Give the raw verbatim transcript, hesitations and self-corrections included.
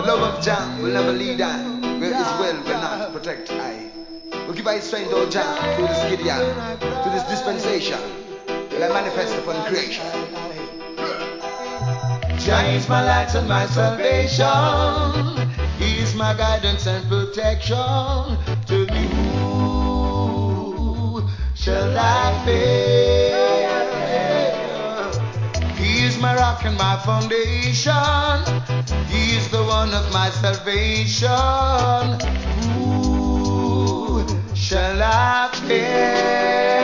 love of Jah will never lead I. Where His will will not protect I. We give I strength, O Jah, through this Gideon, through this dispensation, will I manifest upon creation. Jah is my light and my salvation. He is my guidance and protection. To who shall I fear? He is my rock and my foundation. He is the one of my salvation. Who shall I fear?